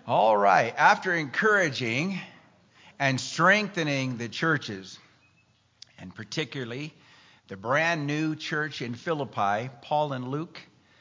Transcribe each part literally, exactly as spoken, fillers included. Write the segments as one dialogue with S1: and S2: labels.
S1: All right. After encouraging and strengthening the churches, and particularly the brand new church in Philippi, Paul and Luke,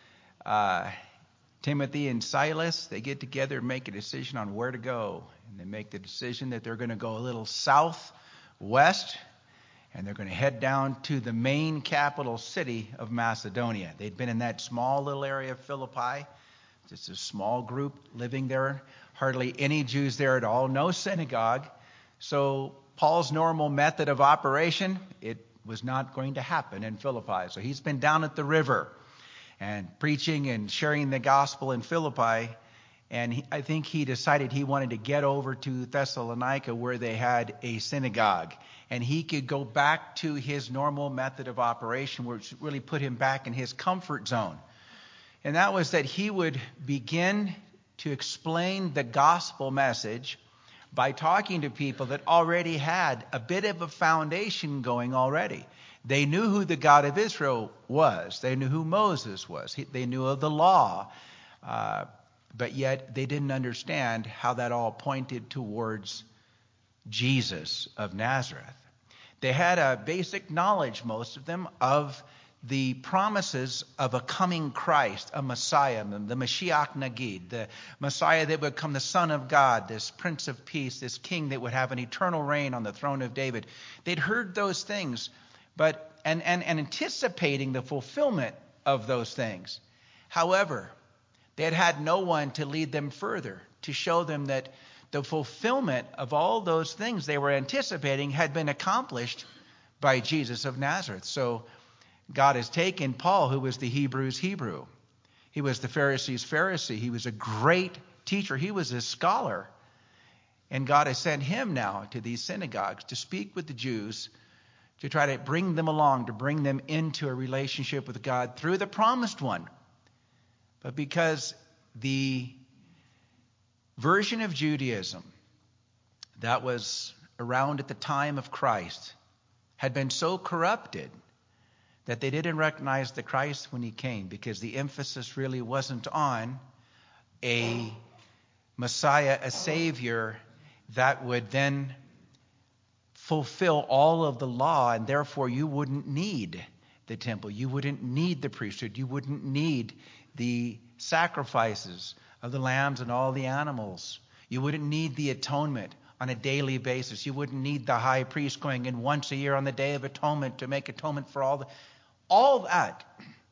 S1: uh, Timothy and Silas, they get together and make a decision on where to go. And they make the decision that they're going to go a little southwest, and they're going to head down to the main capital city of Macedonia. They'd been in that small little area of Philippi, just a small group living there, hardly any Jews there at all, no synagogue. So Paul's normal method of operation, it was not going to happen in Philippi. So he's been down at the river and preaching and sharing the gospel in Philippi. And he, I think he decided he wanted to get over to Thessalonica where they had a synagogue. And he could go back to his normal method of operation, which really put him back in his comfort zone. And that was that he would begin to explain the gospel message by talking to people that already had a bit of a foundation going already. They knew who the God of Israel was. They knew who Moses was. They knew of the law. Uh, but yet they didn't understand how that all pointed towards Jesus of Nazareth. They had a basic knowledge, most of them, of the promises of a coming Christ, a Messiah, the Mashiach Nagid, the Messiah that would become the Son of God, this Prince of Peace, this King that would have an eternal reign on the throne of David. They'd heard those things, but and, and, and anticipating the fulfillment of those things. However, they had had no one to lead them further, to show them that the fulfillment of all those things they were anticipating had been accomplished by Jesus of Nazareth. So God has taken Paul, who was the Hebrews' Hebrew. He was the Pharisees' Pharisee. He was a great teacher. He was a scholar. And God has sent him now to these synagogues to speak with the Jews, to try to bring them along, to bring them into a relationship with God through the promised one. But because the version of Judaism that was around at the time of Christ had been so corrupted that they didn't recognize the Christ when he came, because the emphasis really wasn't on a Messiah, a Savior that would then fulfill all of the law, and therefore you wouldn't need the temple. You wouldn't need the priesthood. You wouldn't need the sacrifices of the lambs and all the animals. You wouldn't need the atonement on a daily basis. You wouldn't need the high priest going in once a year on the Day of Atonement to make atonement for all the... All that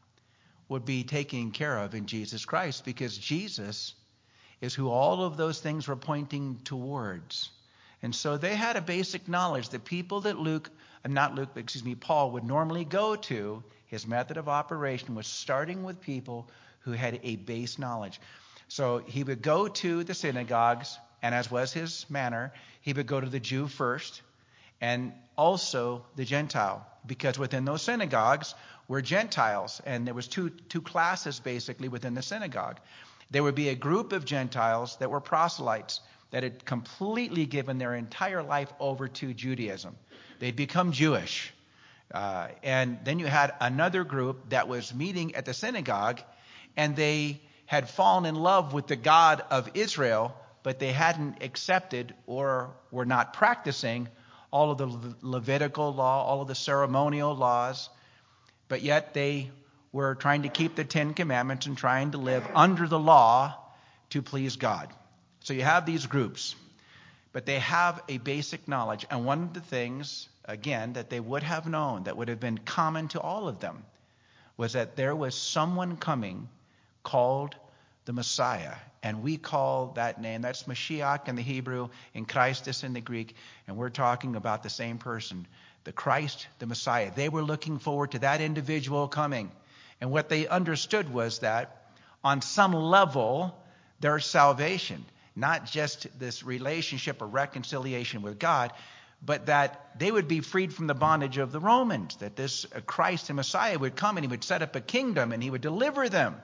S1: would be taken care of in Jesus Christ, because Jesus is who all of those things were pointing towards. And so they had a basic knowledge. The people that Luke, not Luke, but excuse me, Paul would normally go to, his method of operation was starting with people who had a base knowledge. So he would go to the synagogues, and as was his manner, he would go to the Jew first, and also the Gentile, because within those synagogues were Gentiles, and there was two two classes basically within the synagogue. There would be a group of Gentiles that were proselytes, that had completely given their entire life over to Judaism. They'd become Jewish. Uh, and then you had another group that was meeting at the synagogue, and they had fallen in love with the God of Israel, but they hadn't accepted or were not practicing all of the Le- Levitical law, all of the ceremonial laws, but yet they were trying to keep the Ten Commandments and trying to live under the law to please God. So you have these groups, but they have a basic knowledge. And one of the things, again, that they would have known, that would have been common to all of them, was that there was someone coming called the Messiah. And we call that name, that's Mashiach in the Hebrew, and Christus in the Greek, and we're talking about the same person, the Christ, the Messiah. They were looking forward to that individual coming. And what they understood was that on some level, their salvation, not just this relationship or reconciliation with God, but that they would be freed from the bondage of the Romans, that this Christ and Messiah would come and he would set up a kingdom and he would deliver them.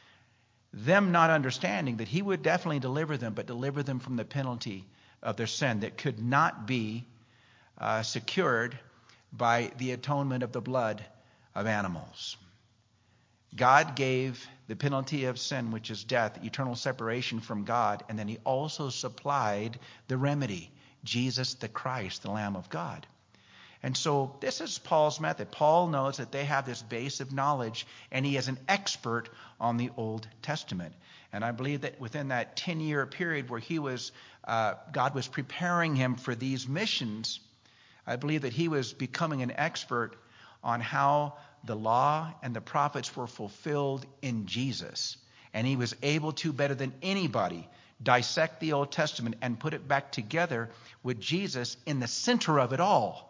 S1: Them not understanding that he would definitely deliver them, but deliver them from the penalty of their sin that could not be uh, secured by the atonement of the blood of animals. God gave the penalty of sin, which is death, eternal separation from God, and then he also supplied the remedy, Jesus the Christ, the Lamb of God. And so this is Paul's method. Paul knows that they have this base of knowledge, and he is an expert on the Old Testament. And I believe that within that ten-year period where he was, uh, God was preparing him for these missions, I believe that he was becoming an expert on how the law and the prophets were fulfilled in Jesus. And he was able to, better than anybody, dissect the Old Testament and put it back together with Jesus in the center of it all.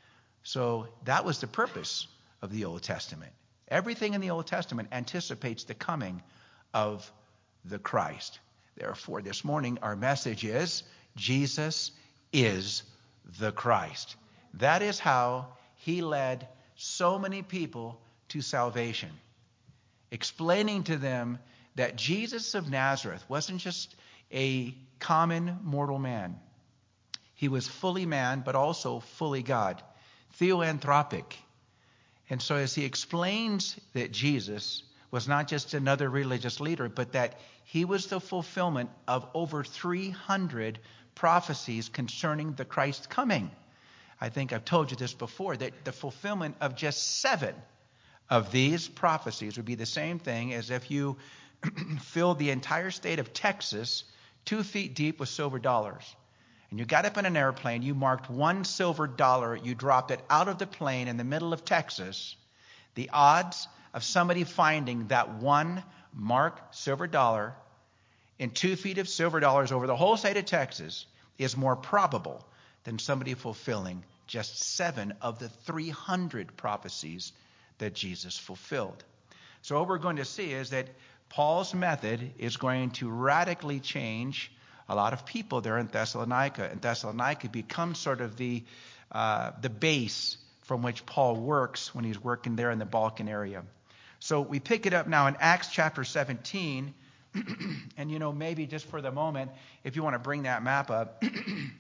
S1: So that was the purpose of the Old Testament. Everything in the Old Testament anticipates the coming of the Christ. Therefore, this morning our message is Jesus is the Christ. That is how he led so many people to salvation, explaining to them that Jesus of Nazareth wasn't just a common mortal man. He was fully man, but also fully God. Theoanthropic. And so as he explains that Jesus was not just another religious leader, but that he was the fulfillment of over three hundred prophecies concerning the Christ's coming. I think I've told you this before, that the fulfillment of just seven of these prophecies would be the same thing as if you filled the entire state of Texas two feet deep with silver dollars. And you got up in an airplane, you marked one silver dollar, you dropped it out of the plane in the middle of Texas. The odds of somebody finding that one marked silver dollar in two feet of silver dollars over the whole state of Texas is more probable than somebody fulfilling just seven of the three hundred prophecies that Jesus fulfilled. So what we're going to see is that Paul's method is going to radically change a lot of people there in Thessalonica. And Thessalonica becomes sort of the uh, the base from which Paul works when he's working there in the Balkan area. So we pick it up now in Acts chapter seventeen. And, you know, maybe just for the moment, if you want to bring that map up, it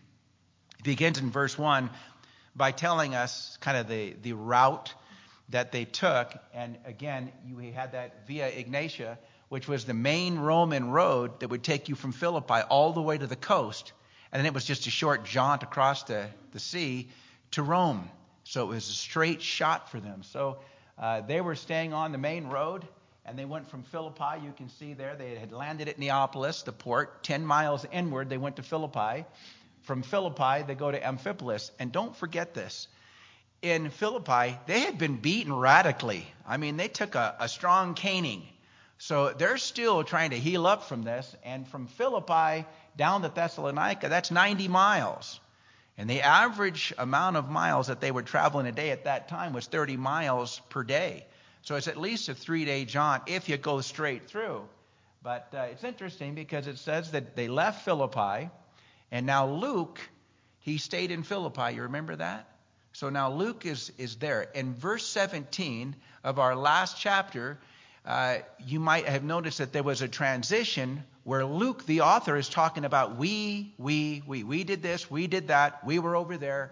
S1: begins in verse one by telling us kind of the, the route that they took. And again, you had that Via Egnatia, which was the main Roman road that would take you from Philippi all the way to the coast. And then it was just a short jaunt across the, the sea to Rome. So it was a straight shot for them. So uh, they were staying on the main road, and they went from Philippi. You can see there they had landed at Neapolis, the port. Ten miles inward, they went to Philippi. From Philippi, they go to Amphipolis. And don't forget this. In Philippi, they had been beaten radically. I mean, they took a, a strong caning. So they're still trying to heal up from this. And from Philippi down to Thessalonica, that's ninety miles. And the average amount of miles that they were traveling a day at that time was thirty miles per day. So it's at least a three-day jaunt if you go straight through. But uh, it's interesting because it says that they left Philippi. And now Luke, he stayed in Philippi. You remember that? So now Luke is, is there. In verse seventeen of our last chapter, Uh, you might have noticed that there was a transition where Luke, the author, is talking about we, we, we. We did this, we did that, we were over there,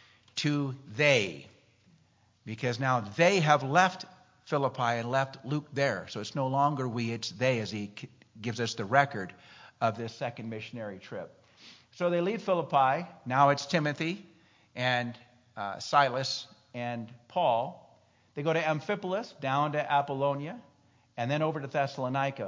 S1: to they. Because now they have left Philippi and left Luke there. So it's no longer we, it's they, as he gives us the record of this second missionary trip. So they leave Philippi. Now it's Timothy and uh, Silas and Paul. They go to Amphipolis, down to Apollonia, and then over to Thessalonica.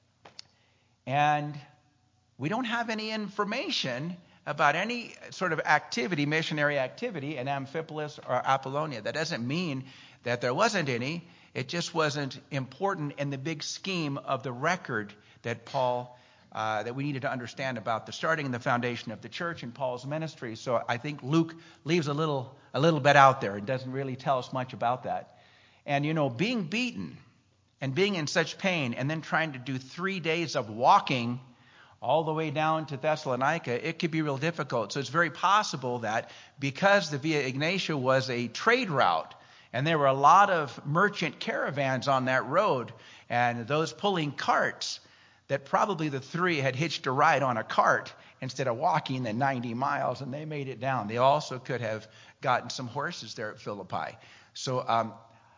S1: And we don't have any information about any sort of activity, missionary activity in Amphipolis or Apollonia. That doesn't mean that there wasn't any. It just wasn't important in the big scheme of the record that Paul, uh, that we needed to understand about the starting and the foundation of the church and Paul's ministry. So I think Luke leaves a little, a little bit out there. It doesn't really tell us much about that. And, you know, being beaten and being in such pain and then trying to do three days of walking all the way down to Thessalonica, it could be real difficult. So it's very possible that because the Via Egnatia was a trade route and there were a lot of merchant caravans on that road and those pulling carts, that probably the three had hitched a ride on a cart instead of walking the ninety miles, and they made it down. They also could have gotten some horses there at Philippi. So um,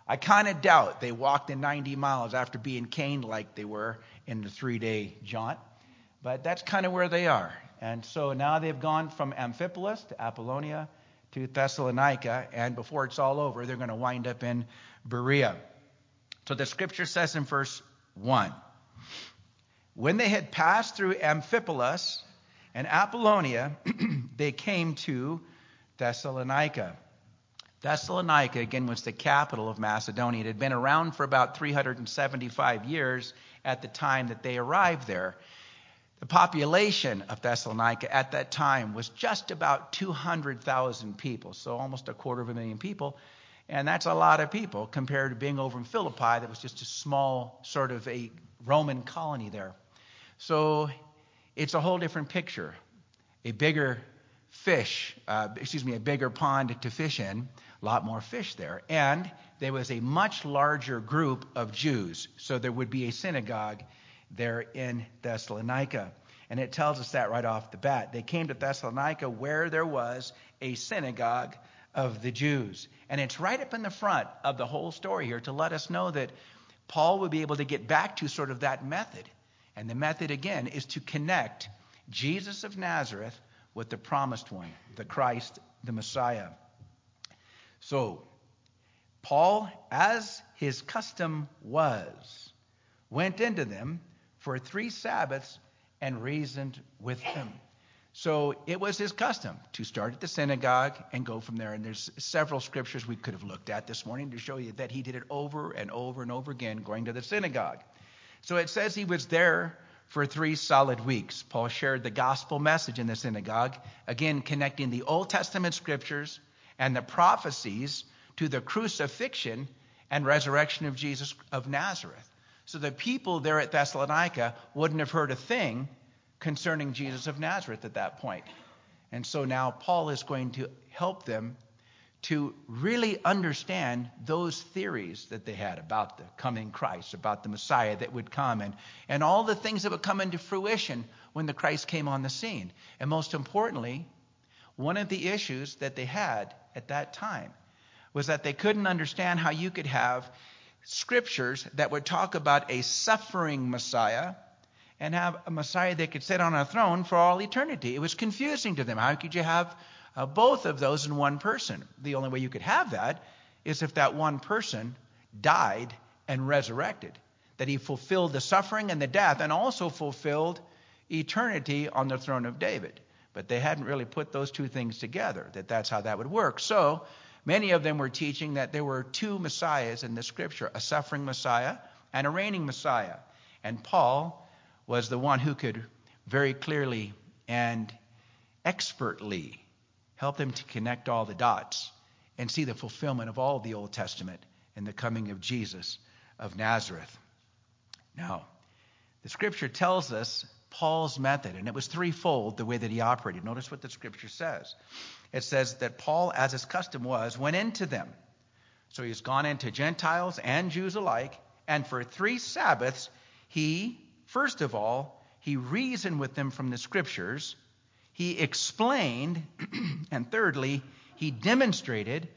S1: I kind of doubt they walked the ninety miles after being caned like they were in the three-day jaunt. But that's kind of where they are. And so now they've gone from Amphipolis to Apollonia to Thessalonica, and before it's all over, they're going to wind up in Berea. So the scripture says in verse one, when they had passed through Amphipolis and Apollonia, they came to Thessalonica. Thessalonica, again, was the capital of Macedonia. It had been around for about three hundred seventy-five years at the time that they arrived there. The population of Thessalonica at that time was just about two hundred thousand people, so almost a quarter of a million people. And that's a lot of people compared to being over in Philippi that was just a small sort of a Roman colony there. So it's a whole different picture. A bigger fish, uh, excuse me, a bigger pond to fish in, a lot more fish there. And there was a much larger group of Jews. So there would be a synagogue there in Thessalonica. And it tells us that right off the bat. They came to Thessalonica where there was a synagogue of the Jews. And it's right up in the front of the whole story here to let us know that Paul would be able to get back to sort of that method. And the method, again, is to connect Jesus of Nazareth with the promised one, the Christ, the Messiah. So, Paul, as his custom was, went into them for three Sabbaths and reasoned with them. So it was his custom to start at the synagogue and go from there. And there's several scriptures we could have looked at this morning to show you that he did it over and over and over again, going to the synagogue. So it says he was there for three solid weeks. Paul shared the gospel message in the synagogue, again connecting the Old Testament scriptures and the prophecies to the crucifixion and resurrection of Jesus of Nazareth. So the people there at Thessalonica wouldn't have heard a thing concerning Jesus of Nazareth at that point. And so now Paul is going to help them to really understand those theories that they had about the coming Christ, about the Messiah that would come, and, and all the things that would come into fruition when the Christ came on the scene. And most importantly, one of the issues that they had at that time was that they couldn't understand how you could have scriptures that would talk about a suffering Messiah and have a Messiah that could sit on a throne for all eternity. It was confusing to them. How could you have uh, both of those in one person? The only way you could have that is if that one person died and resurrected, that he fulfilled the suffering and the death and also fulfilled eternity on the throne of David. But they hadn't really put those two things together, that that's how that would work. So many of them were teaching that there were two Messiahs in the scripture, a suffering Messiah and a reigning Messiah. And Paul was the one who could very clearly and expertly help them to connect all the dots and see the fulfillment of all the Old Testament in the coming of Jesus of Nazareth. Now, the scripture tells us Paul's method, and it was threefold the way that he operated. Notice what the scripture says. It says that Paul, as his custom was, went into them. So he's gone into Gentiles and Jews alike, and for three Sabbaths he, first of all, he reasoned with them from the scriptures. He explained, and thirdly, he demonstrated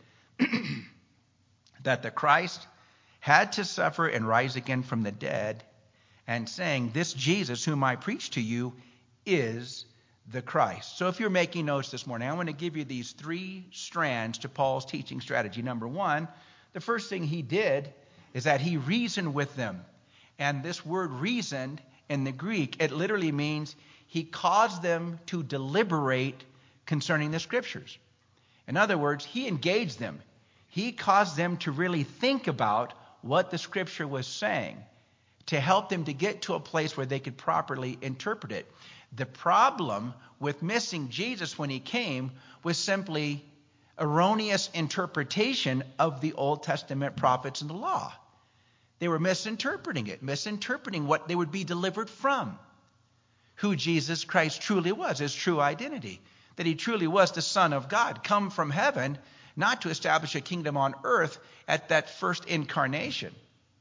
S1: that the Christ had to suffer and rise again from the dead, and saying, this Jesus whom I preach to you is the Christ. So if you're making notes this morning, I want to give you these three strands to Paul's teaching strategy. Number one, the first thing he did is that he reasoned with them. And this word reasoned in the Greek, it literally means he caused them to deliberate concerning the scriptures. In other words, he engaged them. He caused them to really think about what the scripture was saying, to help them to get to a place where they could properly interpret it. The problem with missing Jesus when he came was simply erroneous interpretation of the Old Testament prophets and the law. They were misinterpreting it, misinterpreting what they would be delivered from, who Jesus Christ truly was, his true identity, that he truly was the Son of God, come from heaven, not to establish a kingdom on earth at that first incarnation,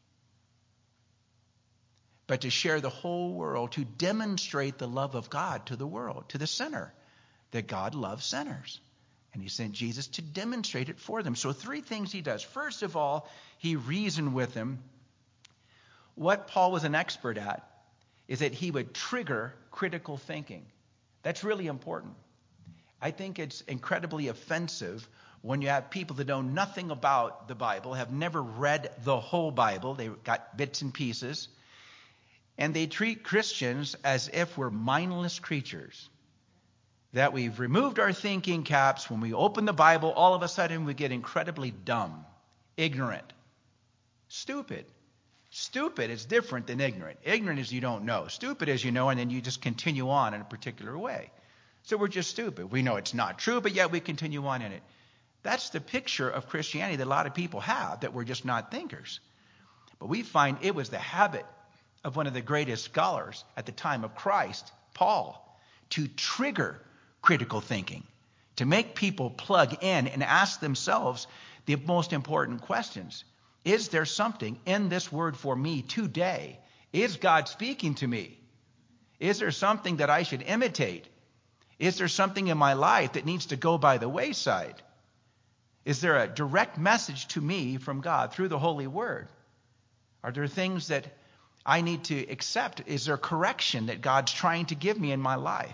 S1: but to share the whole world, to demonstrate the love of God to the world, to the sinner, that God loves sinners. And he sent Jesus to demonstrate it for them. So three things he does. First of all, he reasoned with them. What Paul was an expert at is that he would trigger critical thinking. That's really important. I think it's incredibly offensive when you have people that know nothing about the Bible, have never read the whole Bible, they've got bits and pieces, and they treat Christians as if we're mindless creatures. That we've removed our thinking caps. When we open the Bible, all of a sudden we get incredibly dumb, ignorant, stupid. Stupid is different than ignorant. Ignorant is you don't know. Stupid is you know, and then you just continue on in a particular way. So we're just stupid. We know it's not true, but yet we continue on in it. That's the picture of Christianity that a lot of people have, that we're just not thinkers. But we find it was the habit of one of the greatest scholars at the time of Christ, Paul, to trigger critical thinking, to make people plug in and ask themselves the most important questions. Is there something in this word for me today? Is God speaking to me? Is there something that I should imitate? Is there something in my life that needs to go by the wayside? Is there a direct message to me from God through the Holy Word? Are there things that I need to accept? Is there correction that God's trying to give me in my life?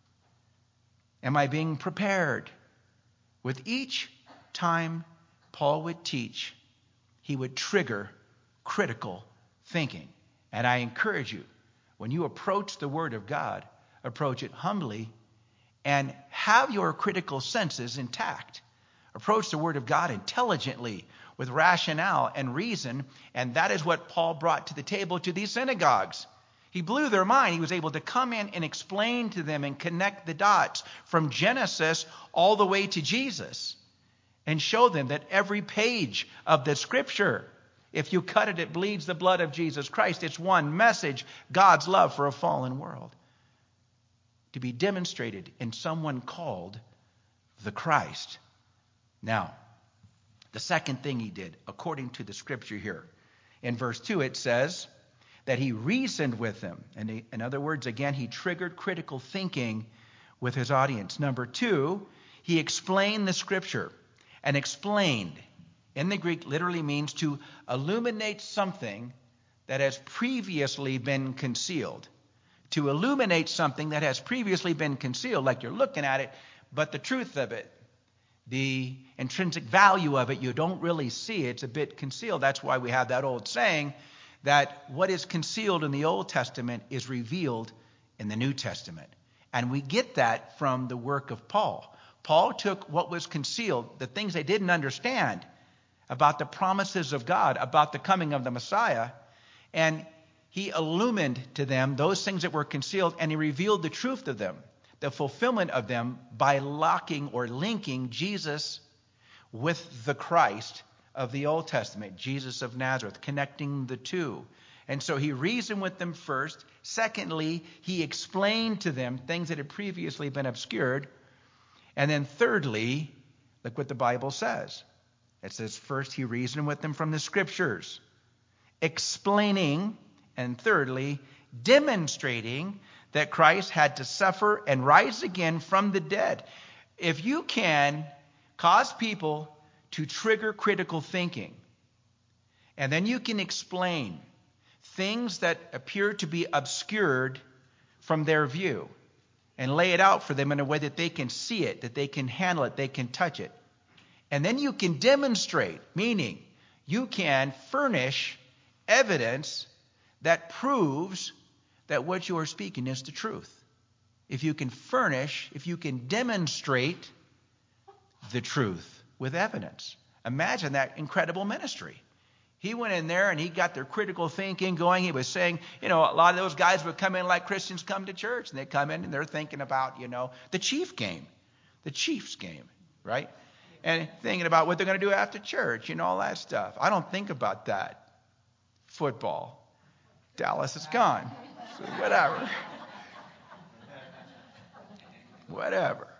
S1: Am I being prepared? With each time Paul would teach, he would trigger critical thinking. And I encourage you, when you approach the Word of God, approach it humbly and have your critical senses intact. Approach the Word of God intelligently with rationale and reason. And that is what Paul brought to the table to these synagogues. He blew their mind. He was able to come in and explain to them and connect the dots from Genesis all the way to Jesus and show them that every page of the Scripture, if you cut it, it bleeds the blood of Jesus Christ. It's one message, God's love for a fallen world, to be demonstrated in someone called the Christ. Now, the second thing he did, according to the Scripture here, in verse two it says that he reasoned with them. And he, in other words, again, he triggered critical thinking with his audience. Number two, he explained the Scripture. And explained, in the Greek, literally means to illuminate something that has previously been concealed. To illuminate something that has previously been concealed, like you're looking at it, but the truth of it, the intrinsic value of it, you don't really see. It's a bit concealed. That's why we have that old saying that what is concealed in the Old Testament is revealed in the New Testament. And we get that from the work of Paul. Paul took what was concealed, the things they didn't understand about the promises of God, about the coming of the Messiah, and he illumined to them those things that were concealed, and he revealed the truth of them, the fulfillment of them, by locking or linking Jesus with the Christ of the Old Testament, Jesus of Nazareth, connecting the two. And so he reasoned with them first. Secondly, he explained to them things that had previously been obscured. And then thirdly, look what the Bible says. It says first he reasoned with them from the Scriptures, explaining, and thirdly, demonstrating that Christ had to suffer and rise again from the dead. If you can cause people to trigger critical thinking, and then you can explain things that appear to be obscured from their view, and lay it out for them in a way that they can see it, that they can handle it, they can touch it. And then you can demonstrate, meaning you can furnish evidence that proves that what you are speaking is the truth. If you can furnish, if you can demonstrate the truth with evidence. Imagine that incredible ministry. He went in there and he got their critical thinking going. He was saying, you know, a lot of those guys would come in like Christians come to church. And they come in and they're thinking about, you know, the Chief game, the Chiefs game, right? And thinking about what they're going to do after church, you know, all that stuff. I don't think about that. Football. Dallas is gone. So whatever. Whatever.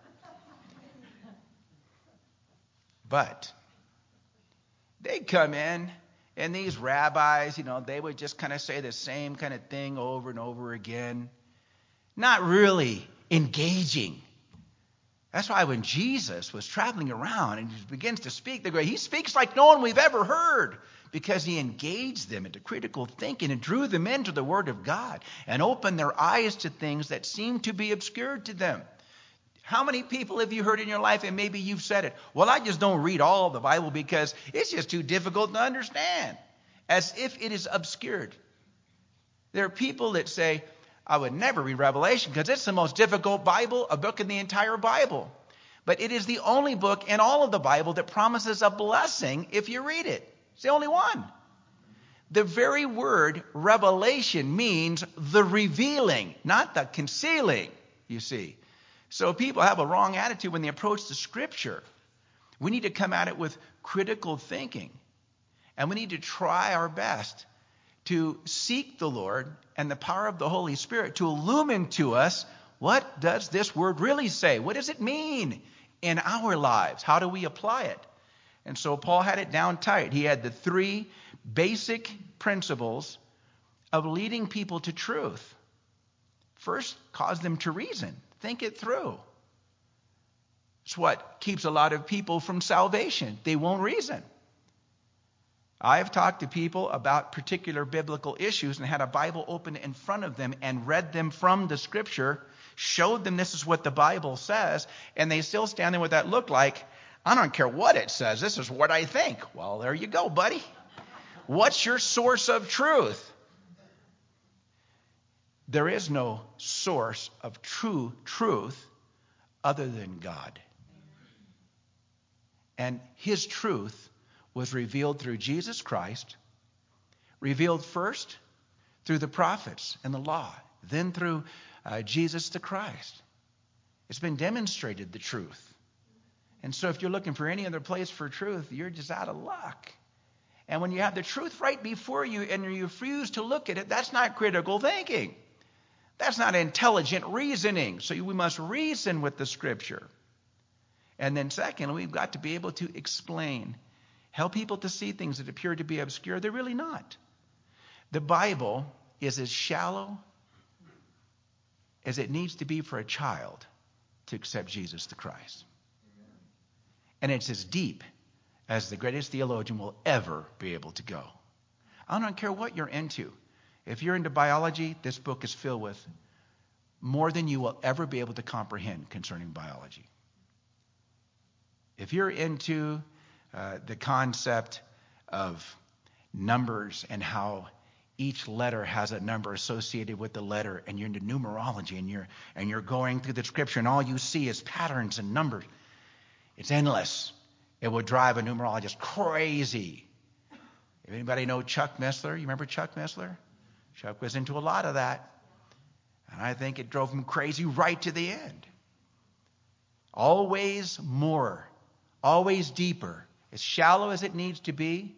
S1: But they come in. And these rabbis, you know, they would just kind of say the same kind of thing over and over again, not really engaging That's why when Jesus was traveling around and he begins to speak, they go, he speaks like no one we've ever heard, because he engaged them into critical thinking and drew them into the Word of God and opened their eyes to things that seemed to be obscured to them. How many people have you heard in your life, and maybe you've said it, well, I just don't read all of the Bible because it's just too difficult to understand, as if it is obscured. There are people that say, I would never read Revelation because it's the most difficult Bible, a book in the entire Bible. But it is the only book in all of the Bible that promises a blessing if you read it. It's the only one. The very word revelation means the revealing, not the concealing, you see. So people have a wrong attitude when they approach the Scripture. We need to come at it with critical thinking. And we need to try our best to seek the Lord and the power of the Holy Spirit to illumine to us, what does this word really say? What does it mean in our lives? How do we apply it? And so Paul had it down tight. He had the three basic principles of leading people to truth. First, cause them to reason. Think it through. It's what keeps a lot of people from salvation. They won't reason. I've talked to people about particular biblical issues and had a Bible open in front of them and read them from the Scripture, showed them this is what the Bible says, and they still stand there with that look like, I don't care what it says, this is what I think. Well, there you go, buddy. What's your source of truth? There is no source of true truth other than God. And His truth was revealed through Jesus Christ, revealed first through the prophets and the law, then through uh, Jesus the Christ. It's been demonstrated, the truth. And so if you're looking for any other place for truth, you're just out of luck. And when you have the truth right before you and you refuse to look at it, that's not critical thinking. That's not intelligent reasoning. So we must reason with the Scripture. And then second, we've got to be able to explain. Help people to see things that appear to be obscure. They're really not. The Bible is as shallow as it needs to be for a child to accept Jesus the Christ. And it's as deep as the greatest theologian will ever be able to go. I don't care what you're into. If you're into biology, this book is filled with more than you will ever be able to comprehend concerning biology. If you're into uh, the concept of numbers and how each letter has a number associated with the letter, and you're into numerology, and you're and you're going through the Scripture, and all you see is patterns and numbers, it's endless. It would drive a numerologist crazy. If anybody know Chuck Missler? You remember Chuck Missler? Chuck was into a lot of that. And I think it drove him crazy right to the end. Always more. Always deeper. As shallow as it needs to be.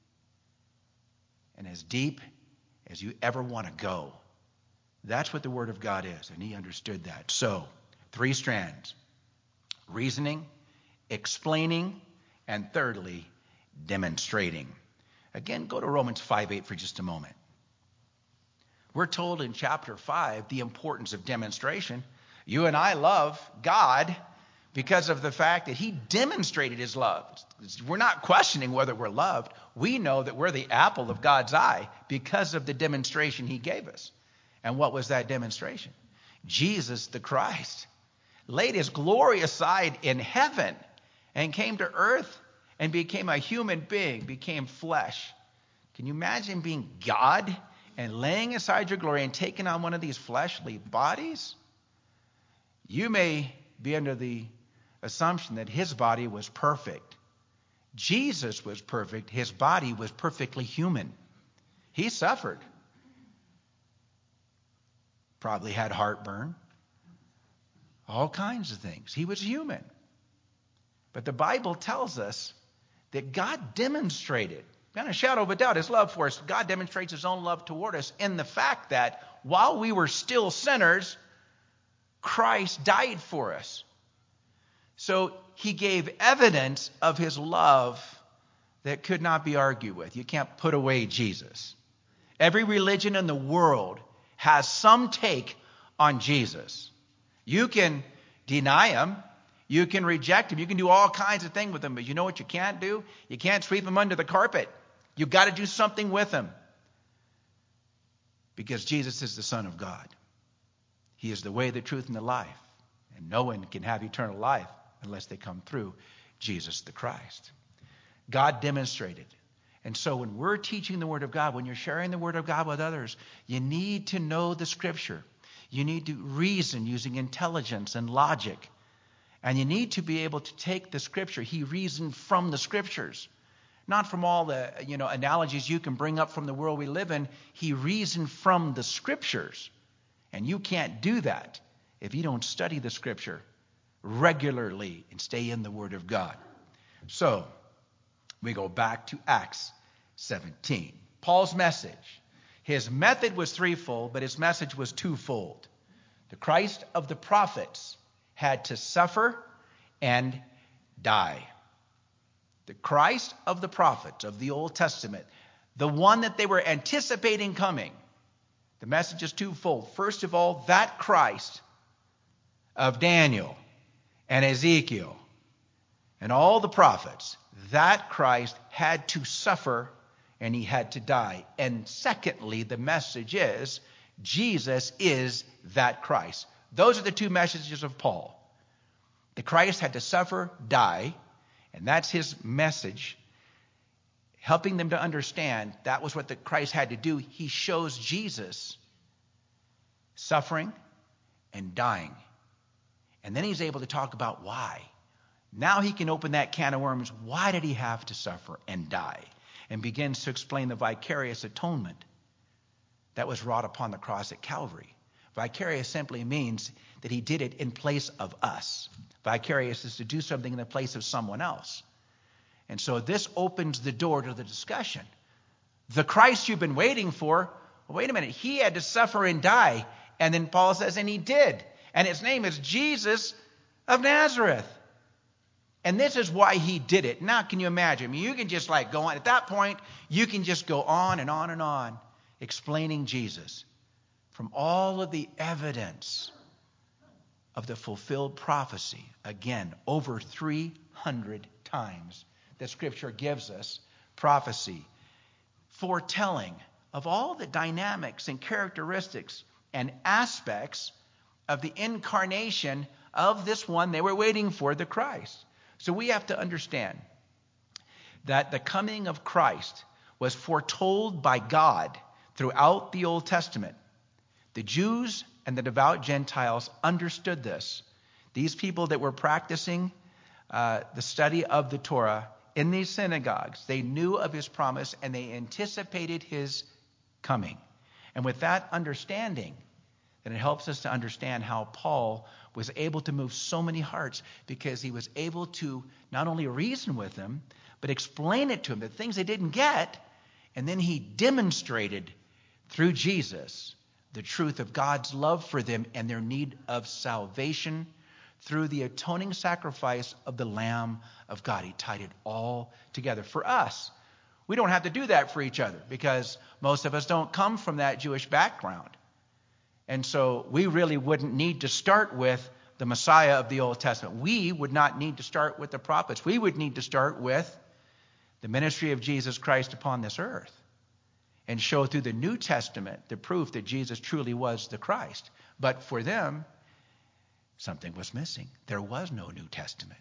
S1: And as deep as you ever want to go. That's what the Word of God is. And he understood that. So, three strands. Reasoning, explaining, and thirdly, demonstrating. Again, go to Romans five eight for just a moment. We're told in chapter five the importance of demonstration. You and I love God because of the fact that he demonstrated his love. We're not questioning whether we're loved. We know that we're the apple of God's eye because of the demonstration he gave us. And what was that demonstration? Jesus the Christ laid his glory aside in heaven and came to earth and became a human being, became flesh. Can you imagine being God and laying aside your glory and taking on one of these fleshly bodies? You may be under the assumption that his body was perfect. Jesus was perfect. His body was perfectly human. He suffered. Probably had heartburn. All kinds of things. He was human. But the Bible tells us that God demonstrated, beyond a shadow of a doubt, his love for us. God demonstrates his own love toward us in the fact that while we were still sinners, Christ died for us. So he gave evidence of his love that could not be argued with. You can't put away Jesus. Every religion in the world has some take on Jesus. You can deny him. You can reject him. You can do all kinds of things with him. But you know what you can't do? You can't sweep him under the carpet. You've got to do something with him. Because Jesus is the Son of God. He is the way, the truth, and the life. And no one can have eternal life unless they come through Jesus the Christ. God demonstrated. And so when we're teaching the Word of God, when you're sharing the Word of God with others, you need to know the Scripture. You need to reason using intelligence and logic. And you need to be able to take the Scripture. He reasoned from the Scriptures. Not from all the, you know, analogies you can bring up from the world we live in. He reasoned from the Scriptures. And you can't do that if you don't study the Scripture regularly and stay in the Word of God. So, we go back to Acts seventeen. Paul's message. His method was threefold, but his message was twofold. The Christ of the prophets had to suffer and die. The Christ of the prophets of the Old Testament, the one that they were anticipating coming. The message is twofold. First of all, that Christ of Daniel and Ezekiel and all the prophets, that Christ had to suffer and he had to die. And secondly, the message is Jesus is that Christ. Those are the two messages of Paul. The Christ had to suffer, die, and that's his message, helping them to understand that was what the Christ had to do. He shows Jesus suffering and dying. And then he's able to talk about why. Now he can open that can of worms. Why did he have to suffer and die? And begins to explain the vicarious atonement that was wrought upon the cross at Calvary. Vicarious simply means that he did it in place of us. Vicarious is to do something in the place of someone else. And so this opens the door to the discussion. The Christ you've been waiting for, well, wait a minute, he had to suffer and die. And then Paul says, and he did. And his name is Jesus of Nazareth. And this is why he did it. Now, can you imagine? I mean, you can just like go on. At that point, you can just go on and on and on explaining Jesus from all of the evidence of the fulfilled prophecy. Again, over three hundred times the Scripture gives us prophecy, foretelling of all the dynamics and characteristics and aspects of the incarnation of this one they were waiting for, the Christ. So we have to understand that the coming of Christ was foretold by God throughout the Old Testament. The Jews and the devout Gentiles understood this. These people that were practicing uh, the study of the Torah in these synagogues, they knew of his promise and they anticipated his coming. And with that understanding, then it helps us to understand how Paul was able to move so many hearts, because he was able to not only reason with them, but explain it to them, the things they didn't get, and then he demonstrated through Jesus the truth of God's love for them and their need of salvation through the atoning sacrifice of the Lamb of God. He tied it all together. For us, we don't have to do that for each other, because most of us don't come from that Jewish background. And so we really wouldn't need to start with the Messiah of the Old Testament. We would not need to start with the prophets. We would need to start with the ministry of Jesus Christ upon this earth and show through the New Testament the proof that Jesus truly was the Christ. But for them, something was missing. There was no New Testament.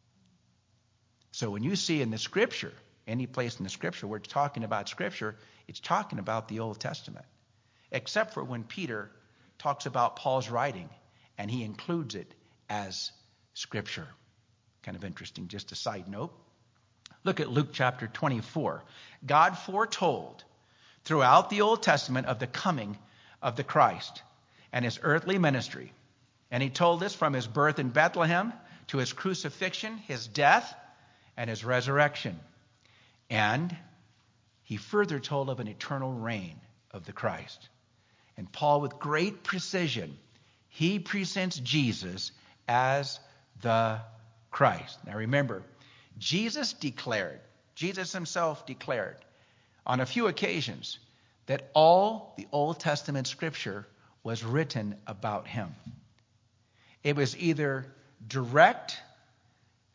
S1: So when you see in the Scripture, any place in the Scripture where it's talking about Scripture, it's talking about the Old Testament. Except for when Peter talks about Paul's writing, and he includes it as Scripture. Kind of interesting, just a side note. Look at Luke chapter twenty-four. God foretold throughout the Old Testament of the coming of the Christ and his earthly ministry. And he told us from his birth in Bethlehem to his crucifixion, his death, and his resurrection. And he further told of an eternal reign of the Christ. And Paul, with great precision, he presents Jesus as the Christ. Now remember, Jesus declared, Jesus himself declared on a few occasions that all the Old Testament Scripture was written about him. It was either direct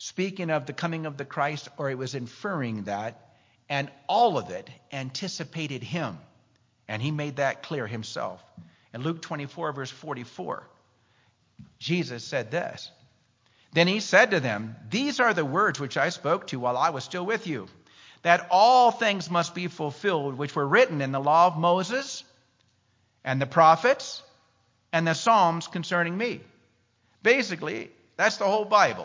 S1: speaking of the coming of the Christ, or it was inferring that, and all of it anticipated him. And he made that clear himself. In Luke twenty-four, verse forty-four, Jesus said this. Then he said to them, these are the words which I spoke to while I was still with you, that all things must be fulfilled which were written in the law of Moses and the prophets and the Psalms concerning me. Basically, that's the whole Bible.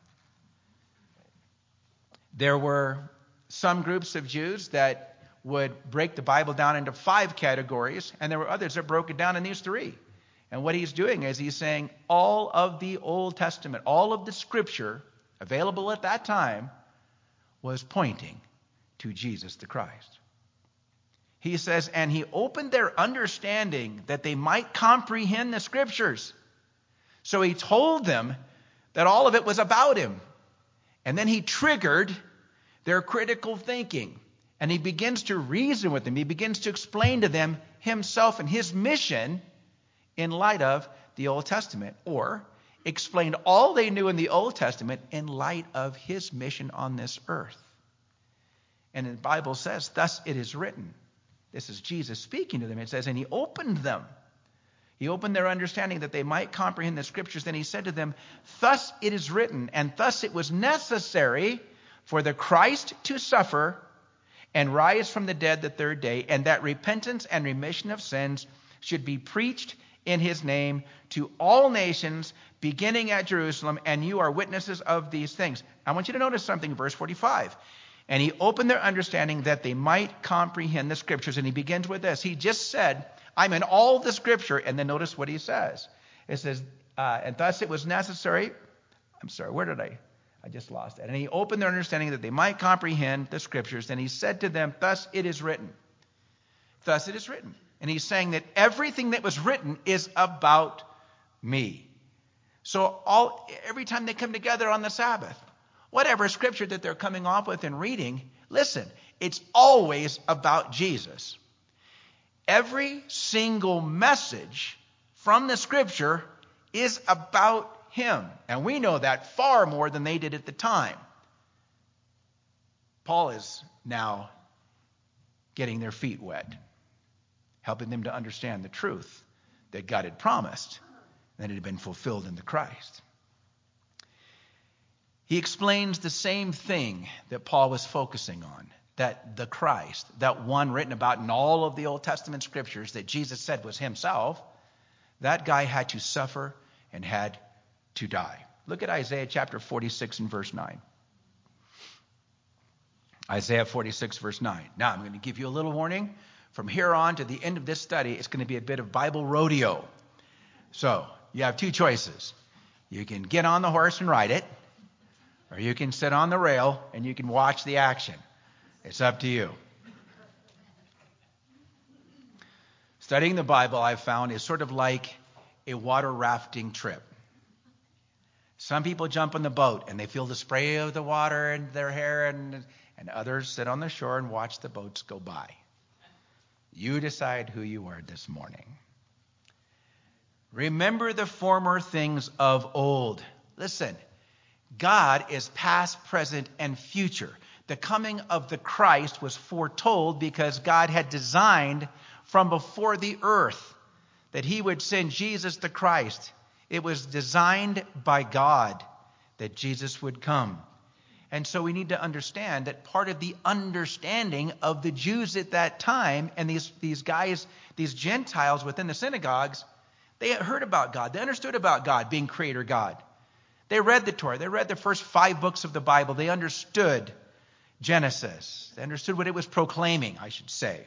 S1: There were some groups of Jews that would break the Bible down into five categories, and there were others that broke it down in these three. And what he's doing is he's saying all of the Old Testament, all of the scripture available at that time was pointing to Jesus the Christ. He says, and he opened their understanding that they might comprehend the scriptures. So he told them that all of it was about him. And then he triggered their critical thinking. And he begins to reason with them. He begins to explain to them himself and his mission in light of the Old Testament. Or explained all they knew in the Old Testament in light of his mission on this earth. And the Bible says, thus it is written. This is Jesus speaking to them. It says, and he opened them. He opened their understanding that they might comprehend the scriptures. Then he said to them, thus it is written, and thus it was necessary for the Christ to suffer and rise from the dead the third day, and that repentance and remission of sins should be preached in his name to all nations, beginning at Jerusalem, and you are witnesses of these things. I want you to notice something, verse forty-five. And he opened their understanding that they might comprehend the scriptures. And he begins with this. He just said, I'm in all the scripture. And then notice what he says. It says, uh, and thus it was necessary. I'm sorry, where did I? I just lost that. And he opened their understanding that they might comprehend the scriptures. And he said to them, thus it is written. Thus it is written. And he's saying that everything that was written is about me. So all every time they come together on the Sabbath, whatever scripture that they're coming off with and reading, listen, it's always about Jesus. Every single message from the scripture is about him. And we know that far more than they did at the time. Paul is now getting their feet wet, helping them to understand the truth that God had promised, that it had been fulfilled in the Christ. He explains the same thing that Paul was focusing on, that the Christ, that one written about in all of the Old Testament scriptures that Jesus said was himself, that guy had to suffer and had to die. Look at Isaiah chapter forty-six and verse nine. Isaiah forty-six verse nine. Now I'm going to give you a little warning. From here on to the end of this study, it's going to be a bit of Bible rodeo. So you have two choices. You can get on the horse and ride it, or you can sit on the rail and you can watch the action. It's up to you. Studying the Bible, I've found, is sort of like a water rafting trip. Some people jump on the boat and they feel the spray of the water in their hair, and, and others sit on the shore and watch the boats go by. You decide who you are this morning. Remember the former things of old. Listen, God is past, present, and future. The coming of the Christ was foretold because God had designed from before the earth that he would send Jesus the Christ. It was designed by God that Jesus would come. And so we need to understand that part of the understanding of the Jews at that time, and these, these guys, these Gentiles within the synagogues, they had heard about God. They understood about God being creator God. They read the Torah. They read the first five books of the Bible. They understood Genesis. They understood what it was proclaiming, I should say.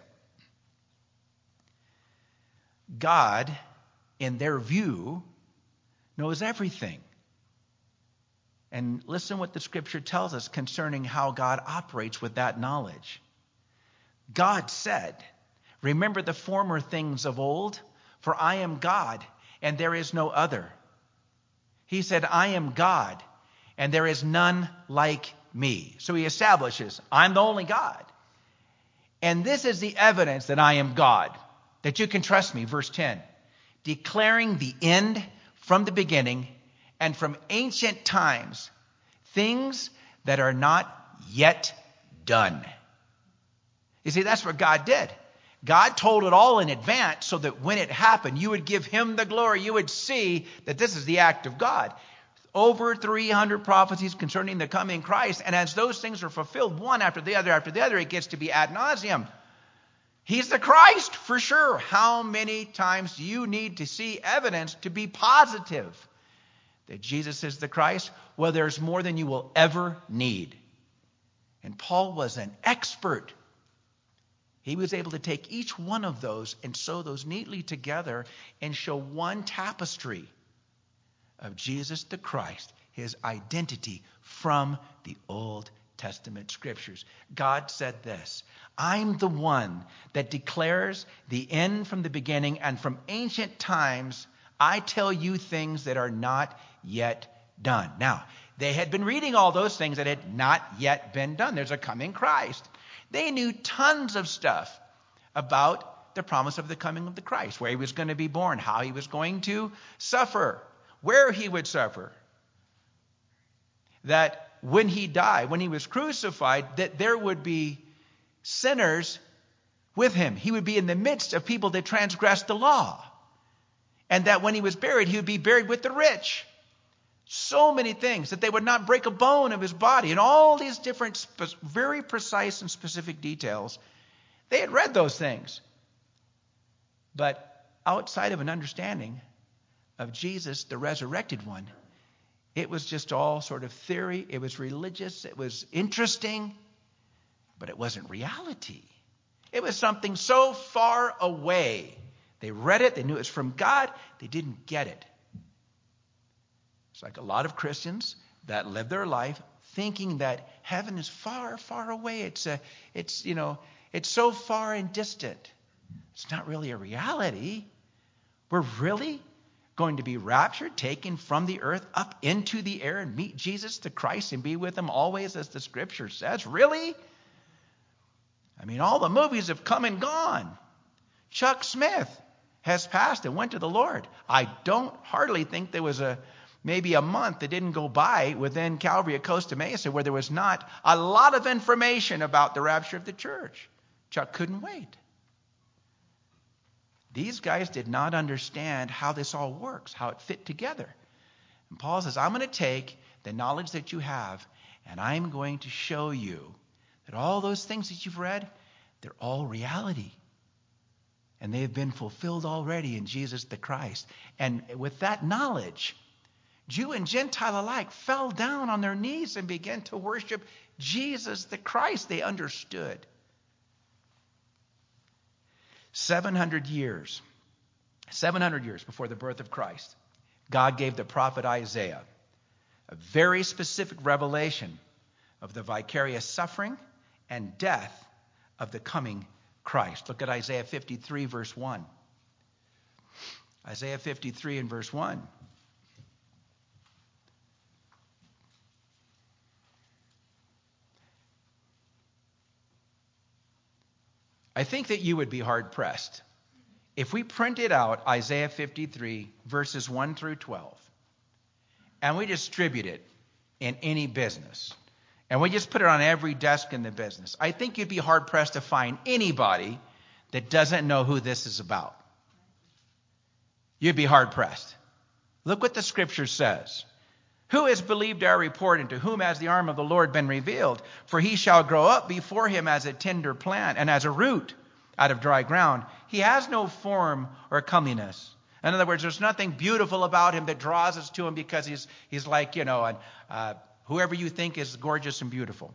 S1: God, in their view, knows everything. And listen what the scripture tells us concerning how God operates with that knowledge. God said, remember the former things of old, for I am God, and there is no other. He said, I am God, and there is none like me. So he establishes, I'm the only God. And this is the evidence that I am God, that you can trust me. Verse ten, declaring the end from the beginning, and from ancient times, things that are not yet done. You see, that's what God did. God told it all in advance so that when it happened, you would give him the glory. You would see that this is the act of God. Over three hundred prophecies concerning the coming Christ. And as those things are fulfilled, one after the other after the other, it gets to be ad nauseum. He's the Christ for sure. How many times do you need to see evidence to be positive that Jesus is the Christ? Well, there's more than you will ever need. And Paul was an expert. He was able to take each one of those and sew those neatly together and show one tapestry of Jesus the Christ, his identity from the Old Testament scriptures. God said this, I'm the one that declares the end from the beginning, and from ancient times I tell you things that are not yet done. Now, they had been reading all those things that had not yet been done. There's a coming Christ. They knew tons of stuff about the promise of the coming of the Christ, where he was going to be born, how he was going to suffer, where he would suffer, that when he died, when he was crucified, that there would be sinners with him. He would be in the midst of people that transgressed the law. And that when he was buried, he would be buried with the rich. So many things, that they would not break a bone of his body, and all these different, spe- very precise and specific details. They had read those things. But outside of an understanding of Jesus, the resurrected one, it was just all sort of theory. It was religious. It was interesting. But it wasn't reality. It was something so far away. They read it. They knew it was from God. They didn't get it. It's like a lot of Christians that live their life thinking that heaven is far, far away. It's a, it's, you know, it's so far and distant. It's not really a reality. We're really going to be raptured, taken from the earth up into the air and meet Jesus the Christ and be with him always, as the scripture says. Really? I mean, all the movies have come and gone. Chuck Smith has passed and went to the Lord. I don't hardly think there was a maybe a month that didn't go by within Calvary at Costa Mesa where there was not a lot of information about the rapture of the church. Chuck couldn't wait. These guys did not understand how this all works, how it fit together. And Paul says, I'm going to take the knowledge that you have, and I'm going to show you that all those things that you've read, they're all reality. And they have been fulfilled already in Jesus the Christ. And with that knowledge, Jew and Gentile alike fell down on their knees and began to worship Jesus the Christ. They understood. seven hundred years, seven hundred years before the birth of Christ, God gave the prophet Isaiah a very specific revelation of the vicarious suffering and death of the coming Christ. Look at Isaiah fifty-three, verse one. Isaiah fifty-three and verse one. I think that you would be hard-pressed if we printed out Isaiah fifty-three, verses one through twelve, and we distribute it in any business, and we just put it on every desk in the business. I think you'd be hard-pressed to find anybody that doesn't know who this is about. You'd be hard-pressed. Look what the scripture says. Who has believed our report, and to whom has the arm of the Lord been revealed? For he shall grow up before him as a tender plant, and as a root out of dry ground. He has no form or comeliness. In other words, there's nothing beautiful about him that draws us to him because he's he's like, you know, and, uh, whoever you think is gorgeous and beautiful.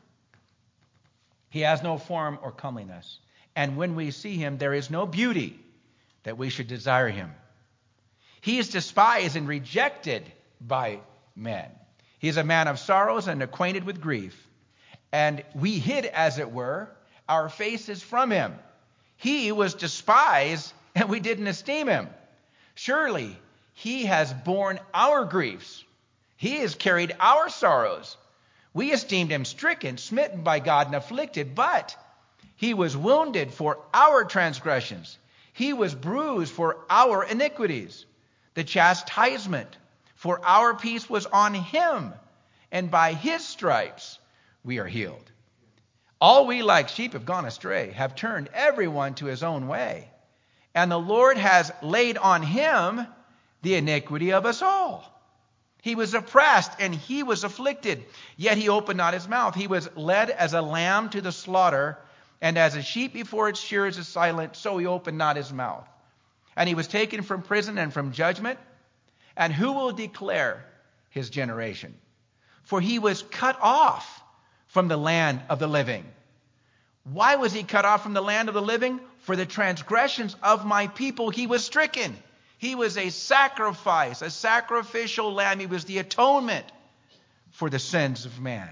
S1: He has no form or comeliness. And when we see him, there is no beauty that we should desire him. He is despised and rejected by men. He is a man of sorrows and acquainted with grief. And we hid, as it were, our faces from him. He was despised, and we didn't esteem him. Surely he has borne our griefs. He has carried our sorrows. We esteemed him stricken, smitten by God, and afflicted. But he was wounded for our transgressions. He was bruised for our iniquities. The chastisement for our peace was on him, and by his stripes we are healed. All we like sheep have gone astray, have turned everyone to his own way. And the Lord has laid on him the iniquity of us all. He was oppressed and he was afflicted, yet he opened not his mouth. He was led as a lamb to the slaughter, and as a sheep before its shearers is silent, so he opened not his mouth. And he was taken from prison and from judgment. And who will declare his generation? For he was cut off from the land of the living. Why was he cut off from the land of the living? For the transgressions of my people he was stricken. He was a sacrifice, a sacrificial lamb. He was the atonement for the sins of man.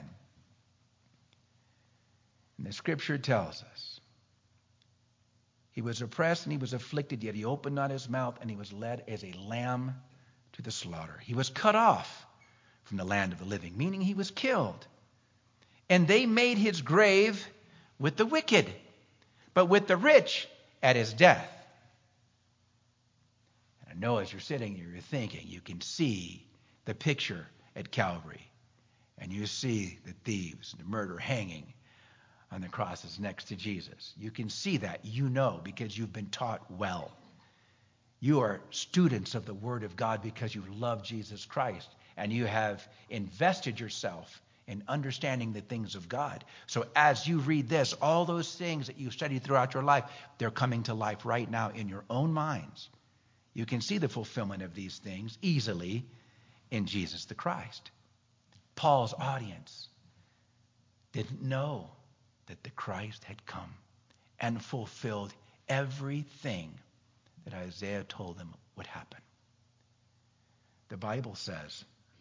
S1: And the scripture tells us, he was oppressed and he was afflicted, yet he opened not his mouth, and he was led as a lamb to the slaughter. He was cut off from the land of the living, meaning he was killed. And they made his grave with the wicked, but with the rich at his death. And I know as you're sitting here, you're thinking, you can see the picture at Calvary. And you see the thieves and the murderer hanging on the crosses next to Jesus. You can see that, you know, because you've been taught well. You are students of the Word of God because you love Jesus Christ, and you have invested yourself in understanding the things of God. So as you read this, all those things that you've studied throughout your life, they're coming to life right now in your own minds. You can see the fulfillment of these things easily in Jesus the Christ. Paul's audience didn't know that the Christ had come and fulfilled everything that Isaiah told them would happen. The Bible says,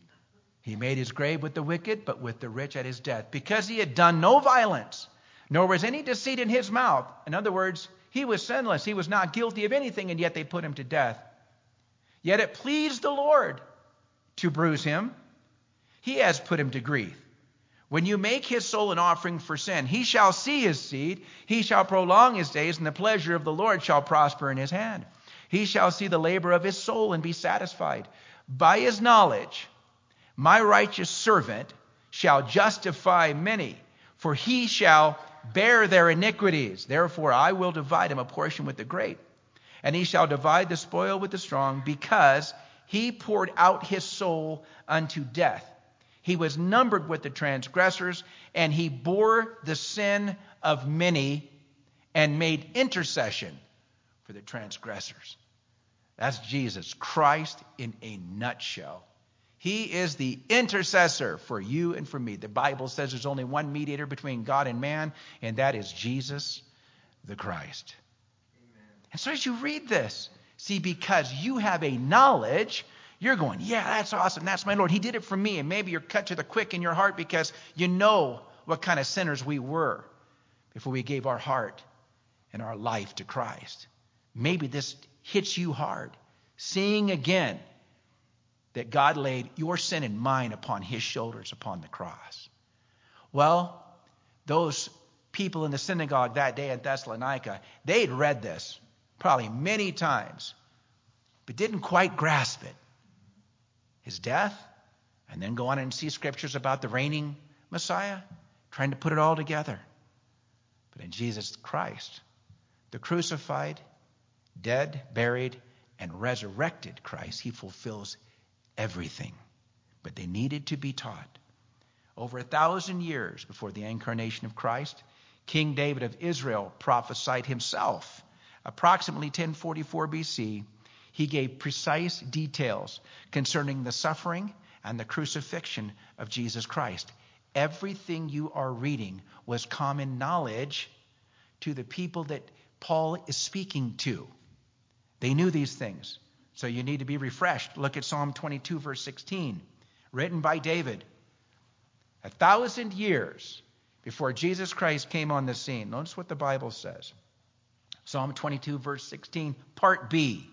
S1: he made his grave with the wicked, but with the rich at his death, because he had done no violence, nor was any deceit in his mouth. In other words, he was sinless. He was not guilty of anything, and yet they put him to death. Yet it pleased the Lord to bruise him. He has put him to grief. When you make his soul an offering for sin, he shall see his seed. He shall prolong his days, and the pleasure of the Lord shall prosper in his hand. He shall see the labor of his soul and be satisfied. By his knowledge, my righteous servant shall justify many, for he shall bear their iniquities. Therefore I will divide him a portion with the great, and he shall divide the spoil with the strong, because he poured out his soul unto death. He was numbered with the transgressors, and he bore the sin of many and made intercession for the transgressors. That's Jesus Christ in a nutshell. He is the intercessor for you and for me. The Bible says there's only one mediator between God and man, and that is Jesus the Christ. Amen. And so as you read this, see, because you have a knowledge, you're going, yeah, that's awesome. That's my Lord. He did it for me. And maybe you're cut to the quick in your heart because you know what kind of sinners we were before we gave our heart and our life to Christ. Maybe this hits you hard, seeing again that God laid your sin and mine upon his shoulders upon the cross. Well, those people in the synagogue that day in Thessalonica, they'd read this probably many times, but didn't quite grasp it. His death, and then go on and see scriptures about the reigning Messiah, trying to put it all together. But in Jesus Christ, the crucified, dead, buried, and resurrected Christ, he fulfills everything. But they needed to be taught. Over a thousand years before the incarnation of Christ, King David of Israel prophesied himself. Approximately ten forty-four B C, he gave precise details concerning the suffering and the crucifixion of Jesus Christ. Everything you are reading was common knowledge to the people that Paul is speaking to. They knew these things. So you need to be refreshed. Look at Psalm twenty-two, verse sixteen, written by David. A thousand years before Jesus Christ came on the scene. Notice what the Bible says. Psalm twenty-two, verse sixteen, part B.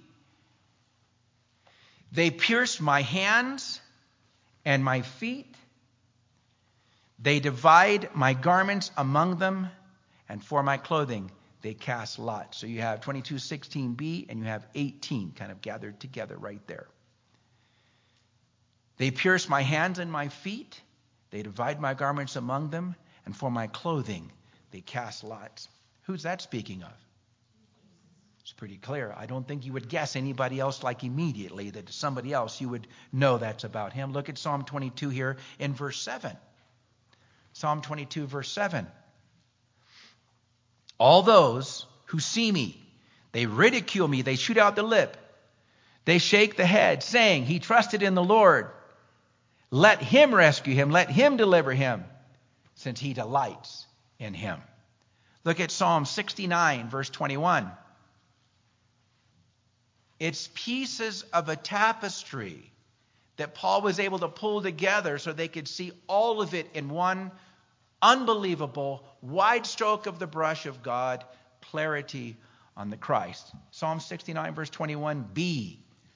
S1: They pierced my hands and my feet. They divide my garments among them, and for my clothing they cast lots. So you have twenty-two sixteen b and you have eighteen kind of gathered together right there. They pierced my hands and my feet. They divide my garments among them, and for my clothing they cast lots. Who's that speaking of? It's pretty clear. I don't think you would guess anybody else like immediately that somebody else you would know that's about him. Look at Psalm twenty-two here in verse seven. Psalm twenty-two, verse seven. All those who see me, they ridicule me, they shoot out the lip, they shake the head, saying, he trusted in the Lord. Let him rescue him, let him deliver him, since he delights in him. Look at Psalm sixty-nine, verse twenty-one. It's pieces of a tapestry that Paul was able to pull together so they could see all of it in one unbelievable wide stroke of the brush of God, clarity on the Christ. Psalm sixty-nine, verse twenty-one b.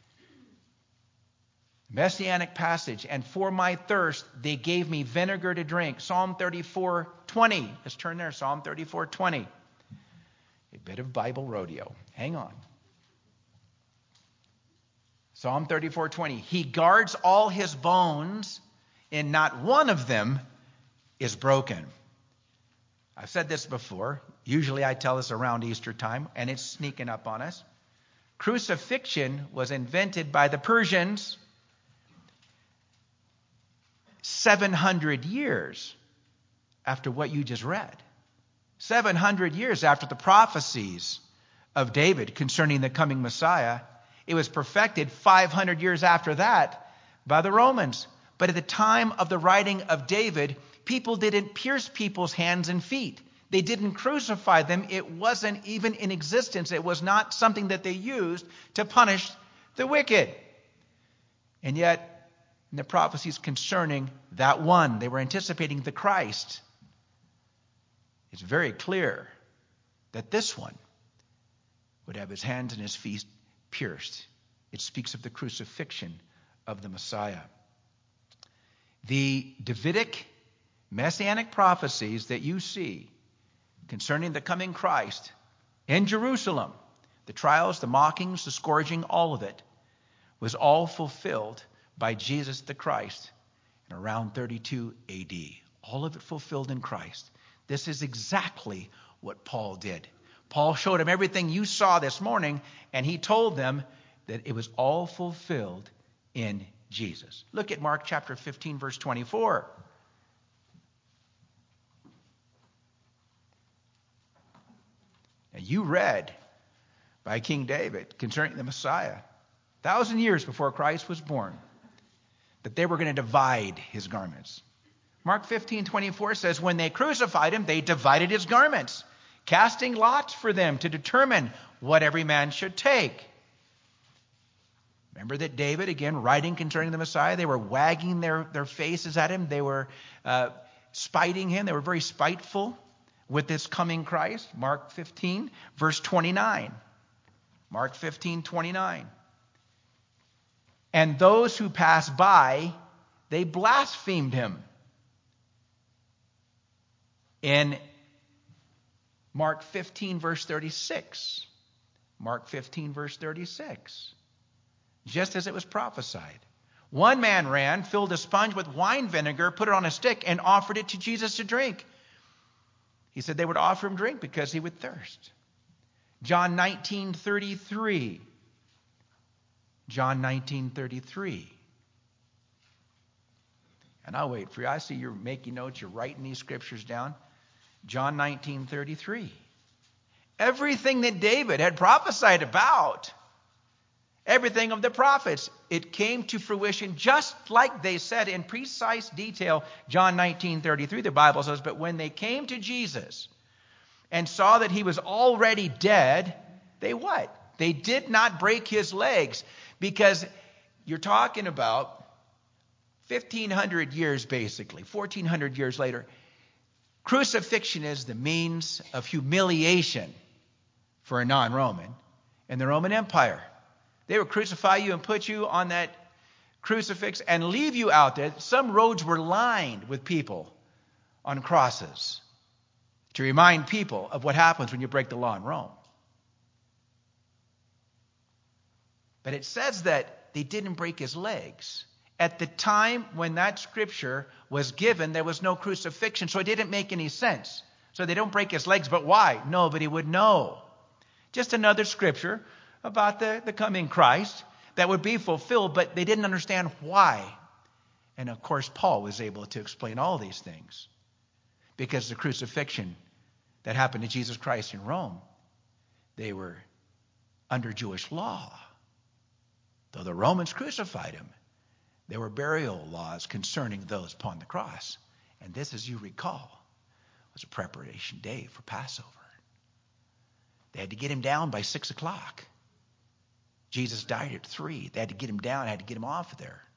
S1: Messianic passage. And for my thirst, they gave me vinegar to drink. Psalm thirty-four twenty. Let's turn there. Psalm thirty-four twenty. A bit of Bible rodeo. Hang on. Psalm thirty-four twenty. He guards all his bones, and not one of them is broken. I've said this before. Usually I tell this around Easter time, and it's sneaking up on us. Crucifixion was invented by the Persians seven hundred years after what you just read. seven hundred years after the prophecies of David concerning the coming Messiah. It was perfected five hundred years after that by the Romans. But at the time of the writing of David, people didn't pierce people's hands and feet. They didn't crucify them. It wasn't even in existence. It was not something that they used to punish the wicked. And yet, in the prophecies concerning that one, they were anticipating the Christ. It's very clear that this one would have his hands and his feet pierced. It speaks of the crucifixion of the Messiah. The Davidic messianic prophecies that you see concerning the coming Christ in Jerusalem, the trials, the mockings, the scourging, all of it, was all fulfilled by Jesus the Christ in around thirty-two A D. All of it fulfilled in Christ. This is exactly what Paul did. Paul showed them everything you saw this morning, and he told them that it was all fulfilled in Jesus. Look at Mark chapter fifteen, verse twenty-four. Now you read by King David concerning the Messiah, a thousand years before Christ was born, that they were going to divide his garments. Mark fifteen, twenty-four says, when they crucified him, they divided his garments, casting lots for them to determine what every man should take. Remember that David, again, writing concerning the Messiah, they were wagging their, their faces at him. They were uh, spiting him. They were very spiteful with this coming Christ. Mark fifteen, verse twenty-nine. Mark fifteen, twenty-nine. And those who passed by, they blasphemed him. In Mark fifteen, verse thirty-six. Mark fifteen, verse thirty-six. Just as it was prophesied. One man ran, filled a sponge with wine vinegar, put it on a stick, and offered it to Jesus to drink. He said they would offer him drink because he would thirst. John nineteen, thirty-three. John nineteen, thirty-three. And I'll wait for you. I see you're making notes. You're writing these scriptures down. John nineteen, thirty-three. Everything that David had prophesied about, everything of the prophets, it came to fruition just like they said in precise detail. John nineteen, thirty-three, the Bible says, but when they came to Jesus and saw that he was already dead, they what? They did not break his legs, because you're talking about fifteen hundred years basically, fourteen hundred years later. Crucifixion is the means of humiliation for a non-Roman in the Roman Empire. They would crucify you and put you on that crucifix and leave you out there. Some roads were lined with people on crosses to remind people of what happens when you break the law in Rome. But it says that they didn't break his legs. At the time when that scripture was given, there was no crucifixion, so it didn't make any sense. So they don't break his legs, but why? Nobody would know. Just another scripture about the, the coming Christ that would be fulfilled, but they didn't understand why. And of course, Paul was able to explain all these things because the crucifixion that happened to Jesus Christ in Rome, they were under Jewish law. Though the Romans crucified him, there were burial laws concerning those upon the cross. And this, as you recall, was a preparation day for Passover. They had to get him down by six o'clock. Jesus died at three. They had to get him down, had to get him off of there.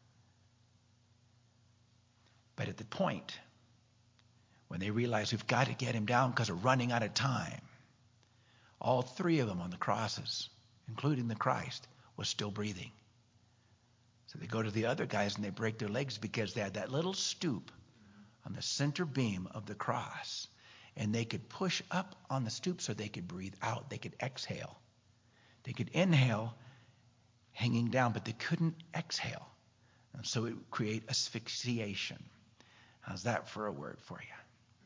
S1: But at the point when they realized we've got to get him down because we're running out of time, all three of them on the crosses, including the Christ, was still breathing. So they go to the other guys and they break their legs because they had that little stoop on the center beam of the cross. And they could push up on the stoop so they could breathe out. They could exhale. They could inhale hanging down, but they couldn't exhale. And so it would create asphyxiation. How's that for a word for you?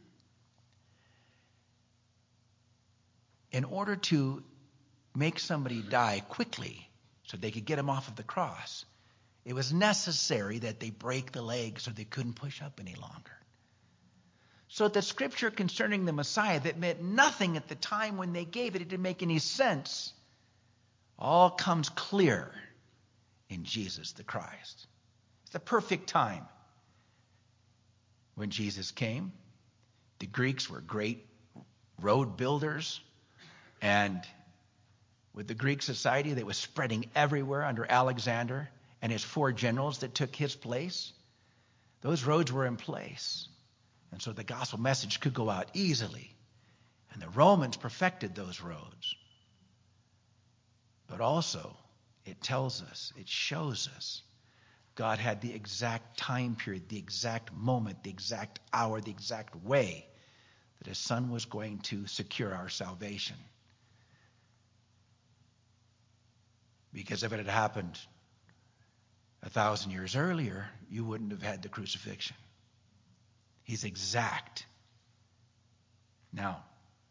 S1: In order to make somebody die quickly so they could get him off of the cross, it was necessary that they break the leg so they couldn't push up any longer. So the scripture concerning the Messiah that meant nothing at the time when they gave it, it didn't make any sense, all comes clear in Jesus the Christ. It's the perfect time. When Jesus came, the Greeks were great road builders, and with the Greek society that was spreading everywhere under Alexander and his four generals that took his place, those roads were in place. And so the gospel message could go out easily. And the Romans perfected those roads. But also, it tells us, it shows us, God had the exact time period, the exact moment, the exact hour, the exact way that his son was going to secure our salvation. Because if it had happened a thousand years earlier, you wouldn't have had the crucifixion. He's exact. Now,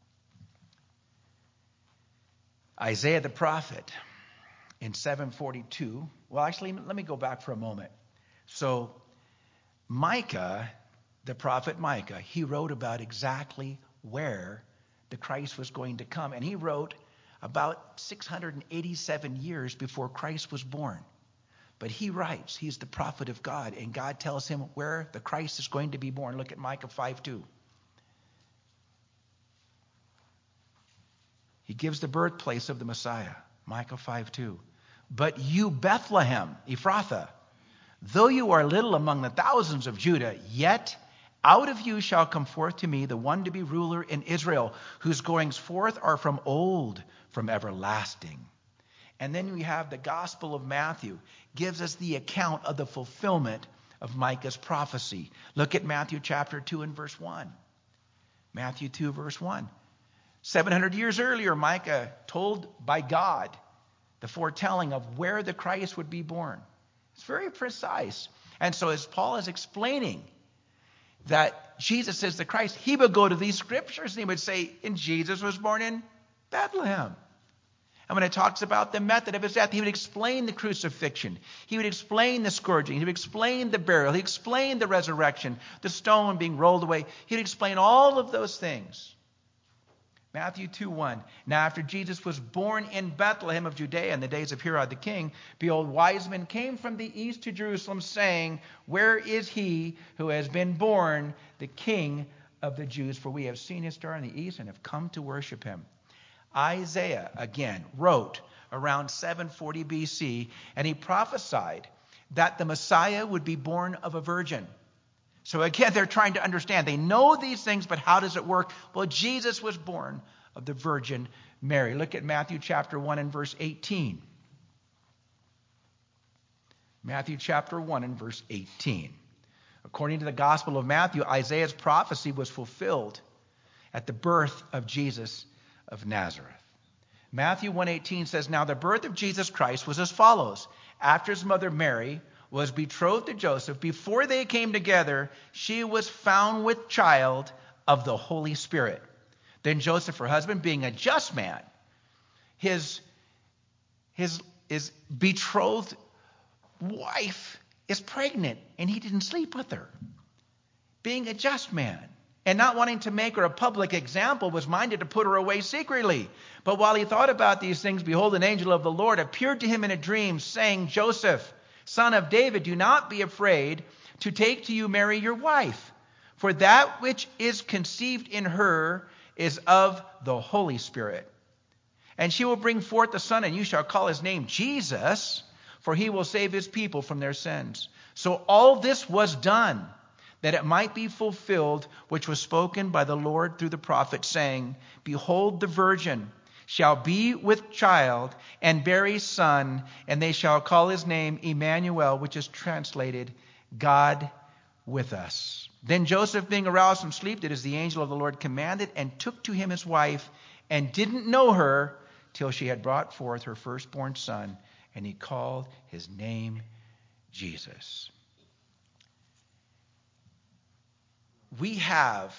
S1: Isaiah the prophet in seven forty-two, well, actually, let me go back for a moment. So, Micah, the prophet Micah, he wrote about exactly where the Christ was going to come. And he wrote about six hundred eighty-seven years before Christ was born. But he writes, he's the prophet of God, and God tells him where the Christ is going to be born. Look at Micah five two. He gives the birthplace of the Messiah, Micah five two. But you, Bethlehem, Ephrathah, though you are little among the thousands of Judah, yet out of you shall come forth to me the one to be ruler in Israel, whose goings forth are from old, from everlasting. And then we have the Gospel of Matthew, gives us the account of the fulfillment of Micah's prophecy. Look at Matthew chapter two and verse one. Matthew two verse one. seven hundred years earlier, Micah told by God the foretelling of where the Christ would be born. It's very precise. And so as Paul is explaining that Jesus is the Christ, he would go to these scriptures and he would say, and Jesus was born in Bethlehem. And when it talks about the method of his death, he would explain the crucifixion. He would explain the scourging. He would explain the burial. He would explain the resurrection, the stone being rolled away. He would explain all of those things. Matthew two one. Now after Jesus was born in Bethlehem of Judea in the days of Herod the king, behold, wise men came from the east to Jerusalem, saying, where is he who has been born, the King of the Jews? For we have seen his star in the east and have come to worship him. Isaiah, again, wrote around seven forty B C, and he prophesied that the Messiah would be born of a virgin. So again, they're trying to understand. They know these things, but how does it work? Well, Jesus was born of the Virgin Mary. Look at Matthew chapter one and verse eighteen. Matthew chapter one and verse eighteen. According to the Gospel of Matthew, Isaiah's prophecy was fulfilled at the birth of Jesus of Nazareth. Matthew one eighteen says, now the birth of Jesus Christ was as follows. After his mother Mary was betrothed to Joseph, before they came together, she was found with child of the Holy Spirit. Then Joseph, her husband, being a just man, his, his, his betrothed wife is pregnant, and he didn't sleep with her. Being a just man, and not wanting to make her a public example, was minded to put her away secretly. But while he thought about these things, behold, an angel of the Lord appeared to him in a dream, saying, Joseph, son of David, do not be afraid to take to you Mary your wife, for that which is conceived in her is of the Holy Spirit. And she will bring forth a son, and you shall call his name Jesus, for he will save his people from their sins. So all this was done, that it might be fulfilled, which was spoken by the Lord through the prophet, saying, Behold, the virgin shall be with child, and bear a son, and they shall call his name Emmanuel, which is translated, God with us. Then Joseph, being aroused from sleep, did as the angel of the Lord commanded, and took to him his wife, and didn't know her till she had brought forth her firstborn son, and he called his name Jesus. We have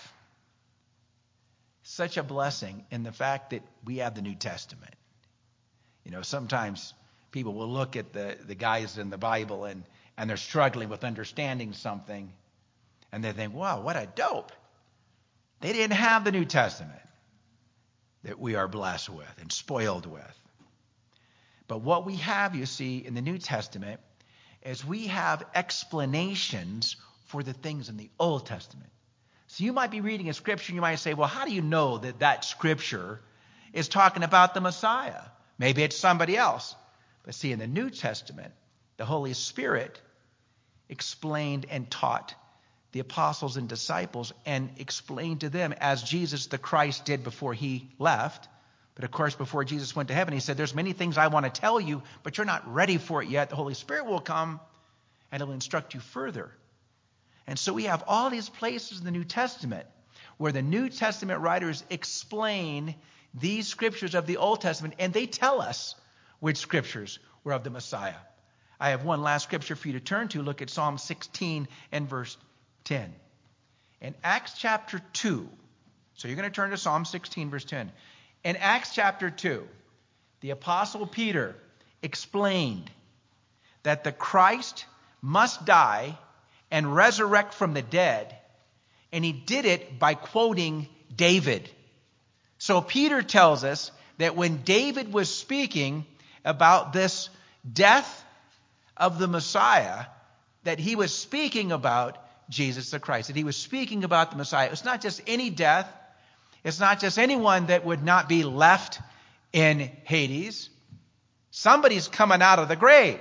S1: such a blessing in the fact that we have the New Testament. You know, sometimes people will look at the, the guys in the Bible and, and they're struggling with understanding something, and they think, wow, what a dope. They didn't have the New Testament that we are blessed with and spoiled with. But what we have, you see, in the New Testament is we have explanations for the things in the Old Testament. So you might be reading a scripture and you might say, well, how do you know that that scripture is talking about the Messiah? Maybe it's somebody else. But see, in the New Testament, the Holy Spirit explained and taught the apostles and disciples and explained to them as Jesus the Christ did before he left. But of course, before Jesus went to heaven, he said, there's many things I want to tell you, but you're not ready for it yet. The Holy Spirit will come and it'll instruct you further. And so we have all these places in the New Testament where the New Testament writers explain these scriptures of the Old Testament, and they tell us which scriptures were of the Messiah. I have one last scripture for you to turn to. Look at Psalm sixteen and verse ten. In Acts chapter two, so you're going to turn to Psalm sixteen, verse ten. In Acts chapter two, the Apostle Peter explained that the Christ must die and resurrect from the dead, and he did it by quoting David. So Peter tells us that when David was speaking about this death of the Messiah, that he was speaking about Jesus the Christ, that he was speaking about the Messiah. It's not just any death. It's not just anyone that would not be left in Hades. Somebody's coming out of the grave.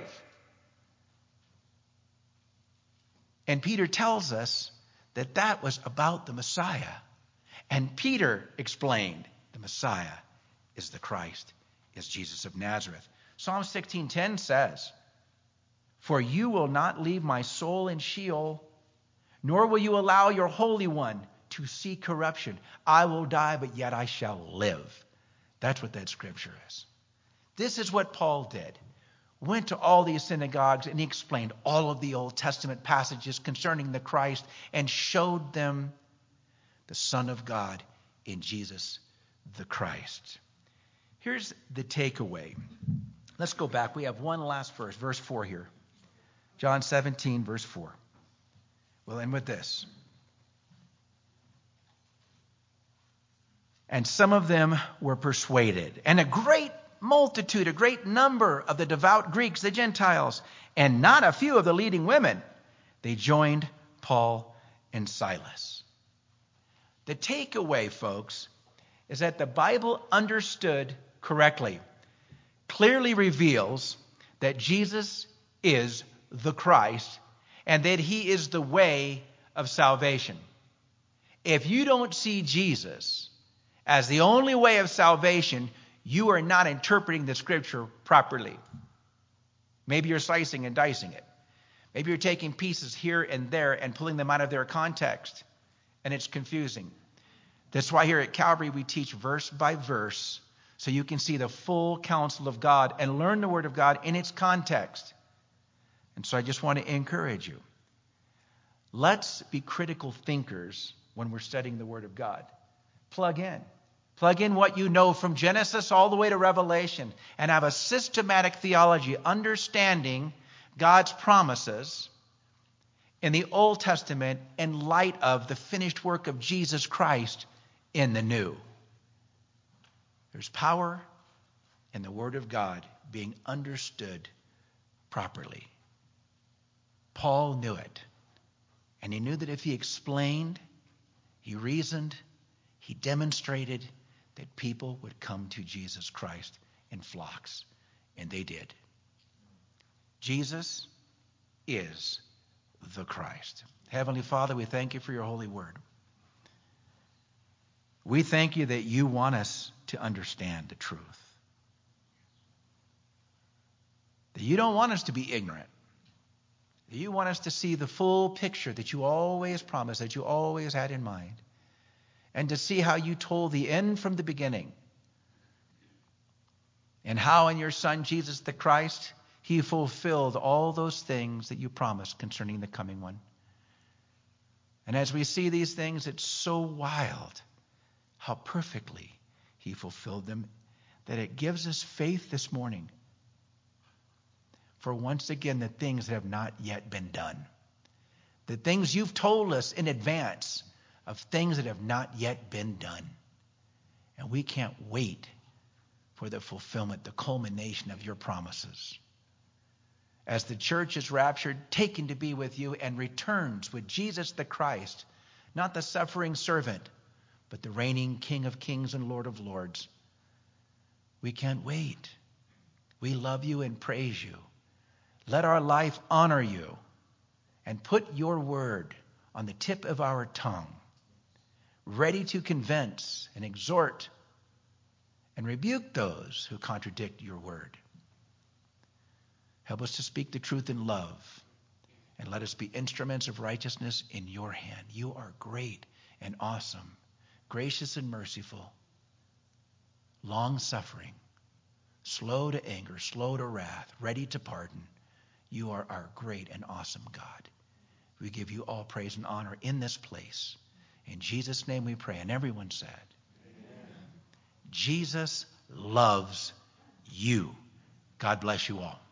S1: And Peter tells us that that was about the Messiah. And Peter explained the Messiah is the Christ, is Jesus of Nazareth. Psalm sixteen ten says, For you will not leave my soul in Sheol, nor will you allow your Holy One to see corruption. I will die, but yet I shall live. That's what that scripture is. This is what Paul did. Went to all these synagogues and he explained all of the Old Testament passages concerning the Christ and showed them the Son of God in Jesus the Christ. Here's the takeaway. Let's go back. We have one last verse, verse four here. John seventeen, verse four. We'll end with this. And some of them were persuaded, and a great multitude, a great number of the devout Greeks, the Gentiles, and not a few of the leading women, they joined Paul and Silas. The takeaway, folks, is that the Bible, understood correctly, clearly reveals that Jesus is the Christ and that he is the way of salvation. If you don't see Jesus as the only way of salvation, you are not interpreting the scripture properly. Maybe you're slicing and dicing it. Maybe you're taking pieces here and there and pulling them out of their context, and it's confusing. That's why here at Calvary we teach verse by verse so you can see the full counsel of God and learn the Word of God in its context. And so I just want to encourage you. Let's be critical thinkers when we're studying the Word of God. Plug in. Plug in what you know from Genesis all the way to Revelation and have a systematic theology, understanding God's promises in the Old Testament in light of the finished work of Jesus Christ in the New. There's power in the Word of God being understood properly. Paul knew it. And he knew that if he explained, he reasoned, he demonstrated that people would come to Jesus Christ in flocks. And they did. Jesus is the Christ. Heavenly Father, we thank you for your holy word. We thank you that you want us to understand the truth. That you don't want us to be ignorant. That you want us to see the full picture that you always promised, that you always had in mind. And to see how you told the end from the beginning. And how in your Son, Jesus the Christ, he fulfilled all those things that you promised concerning the coming one. And as we see these things, it's so wild how perfectly he fulfilled them that it gives us faith this morning for once again the things that have not yet been done. The things you've told us in advance of things that have not yet been done. And we can't wait for the fulfillment, the culmination of your promises. As the church is raptured, taken to be with you, and returns with Jesus the Christ, not the suffering servant, but the reigning King of kings and Lord of lords. We can't wait. We love you and praise you. Let our life honor you and put your word on the tip of our tongue, ready to convince and exhort and rebuke those who contradict your word. Help us to speak the truth in love, and let us be instruments of righteousness in your hand. You are great and awesome, gracious and merciful, long-suffering, slow to anger, slow to wrath, ready to pardon. You are our great and awesome God. We give you all praise and honor in this place. In Jesus' name we pray. And everyone said, amen. Jesus loves you. God bless you all.